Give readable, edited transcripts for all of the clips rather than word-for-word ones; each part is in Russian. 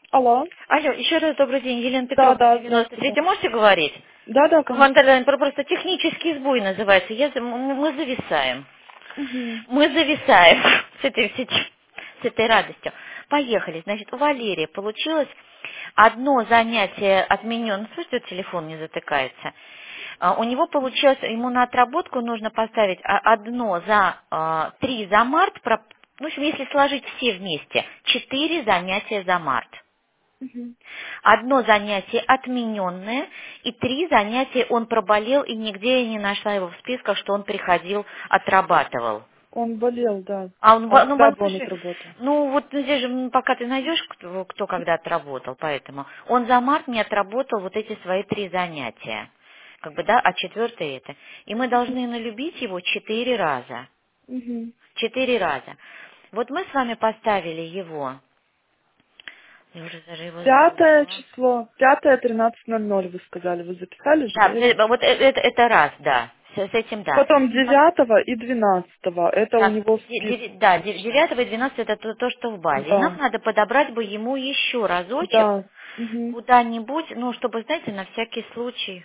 Алло. Алло, еще раз добрый день, Елена Да, Петровна, да, здравствуйте. 93. Можете говорить? Да, да, конечно. Вандерляйн, просто технический сбой называется. Мы зависаем. Угу. Мы зависаем с этой радостью. Поехали. Значит, у Валерии получилось одно занятие отменено. Слушайте, вот телефон не затыкается. У него получилось, ему на отработку нужно поставить одно за 3 за март, в общем, если сложить все вместе, 4 занятия за март. Угу. Одно занятие отмененное, и 3 занятия он проболел, и нигде я не нашла его в списках, что он приходил, отрабатывал. Он болел, да. А он, А ну, когда бы он слушай, отработал? ну вот здесь же пока ты найдешь, кто когда отработал, поэтому он за март не отработал вот эти свои 3 занятия, как бы, да, а четвертое это. И мы должны налюбить его 4 раза. Угу. 4 раза. Вот мы с вами поставили его, я уже даже его Пятое забыла. число. 5:13:00 вы сказали. Вы записали же, Да, верно? вот это раз, да. С этим да. Потом 9 и 12. Это у Так, него в списке. да, 9 и 12 это то, что в базе. И нам Да. надо подобрать бы ему еще разочек Да. Угу. куда-нибудь, ну, чтобы, знаете, на всякий случай.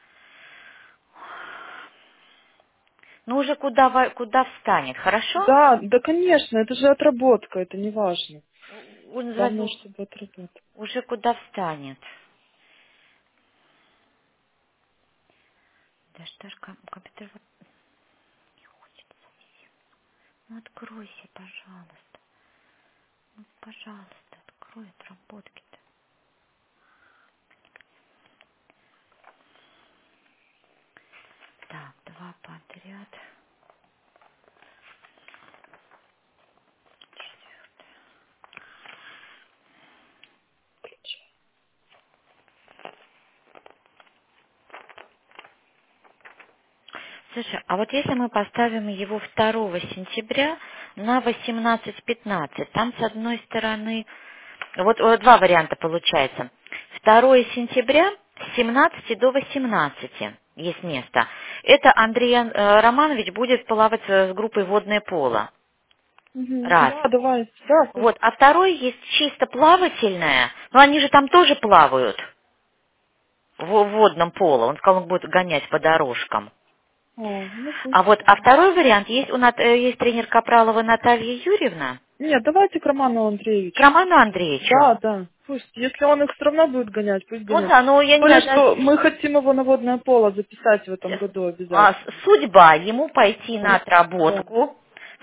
Ну, уже куда встанет, хорошо? Да, да, конечно, это же отработка, это не важно. Он Главное, называется чтобы отработать. уже куда встанет. Да что ж, компьютер вот не хочет совсем. Ну, откройся, пожалуйста. Ну, пожалуйста, открой отработки-то. Так, 2 подряд. Слушай, а вот если мы поставим его 2 сентября на 18:15, там с одной стороны, вот 2 варианта получается. 2 сентября с 17 до 18 есть место. Это Андрей Романович будет плавать с группой «Водное поло». Угу. Раз. Да, давай. Да, пусть. Вот, а второй есть чисто плавательное, но они же там тоже плавают в водном поло. Он сказал, он будет гонять по дорожкам. О, ну А пусть. вот, а второй вариант, есть тренер Капралова Наталья Юрьевна, Нет, давайте к Роману к Андреевичу. Роману Андреевичу. Да, да. Пусть. Если он их все равно будет гонять, пусть Ну гоняет. да, ну я Тем не более, знаю, что мы хотим его на водное поло записать в этом году обязательно. судьба ему пойти на Да. отработку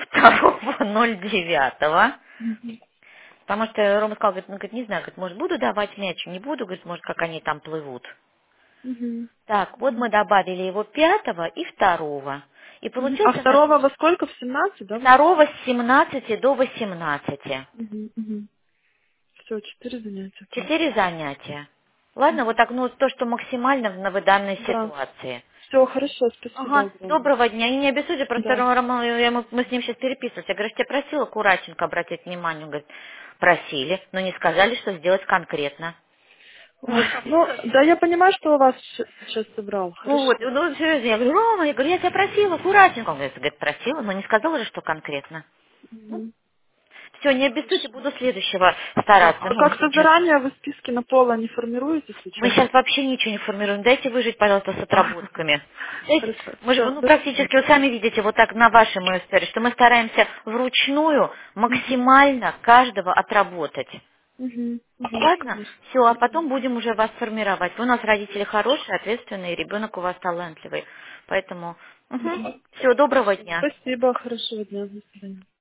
2.09. Мгм. Потому что Рома сказал, говорит, ну, говорит, не знаю, говорит, может, буду давать мяч, не буду, говорит, может, как они там плывут. Мгм. Так, вот мы добавили его 5 и 2. И Мгм. А получился у нас второго во сколько? В 17, да, вы сказали? 2 с 17 до 18. Угу, угу. Все, 4 занятия. Класс. 4 занятия. Ладно, вот так, ну, то, что максимально в данной Да. ситуации. Все, хорошо, спасибо Ага, огромное. доброго дня. И не обессудьте, просто Да. мы с ним сейчас переписывались. Я говорю, я тебя просила аккуратненько обратить внимание. Он говорит, просили, но не сказали, что сделать конкретно. Ой, ну, да, я понимаю, что у вас сейчас собрал. Ну вот, Хорошо. ну серьезно, я говорю, Рома, я тебя просила аккуратненько. Он говорит, просила, но не сказала же, что конкретно. Мгм. Все, не обессудьте, Хорошо. буду следующего Да. стараться. А Ну, как-то сейчас. заранее вы списки на пола не формируете Мы случайно? сейчас вообще ничего не формируем. Дайте выжить, пожалуйста, с отработками. Знаете, Хорошо. мы же, Все, ну, спасибо. практически, вот сами видите, вот так на вашей моей истории, что мы стараемся вручную Угу. максимально каждого отработать. Угу. Угу. Ладно? Конечно. Все, а Угу. потом будем уже вас формировать. Вы у нас родители хорошие, ответственные, ребенок у вас талантливый. Поэтому, Угу. все, доброго Хорошо. дня. Спасибо. Хорошего дня. До свидания.